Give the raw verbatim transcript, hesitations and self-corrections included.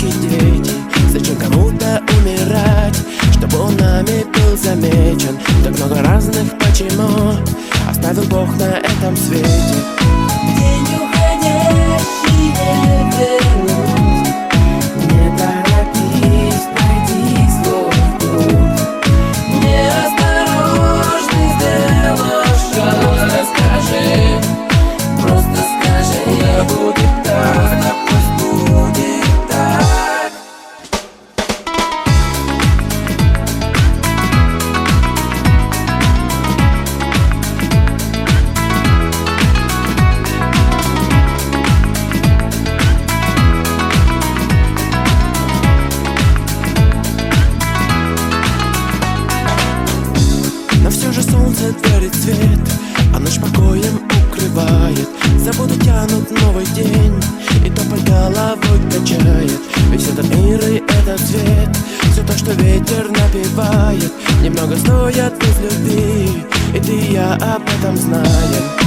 бабушки, дети. Зачем кому-то умирать, чтобы он нами был замечен? Так много разных почему оставил Бог на этом свете. День уходящий не вернуть. Не торопись, пройди свой путь. Неосторожный сделаешь шаг. Скажи, просто скажи, да будет так, да пусть будет так. Но все же солнце дарит свет, а ночь покоем укрывает. Забуду тянут новый день, и топот головой качает. Весь этот мир и этот свет, все то, что ветер напевает, немного стоят без любви, и ты и я об этом знаем.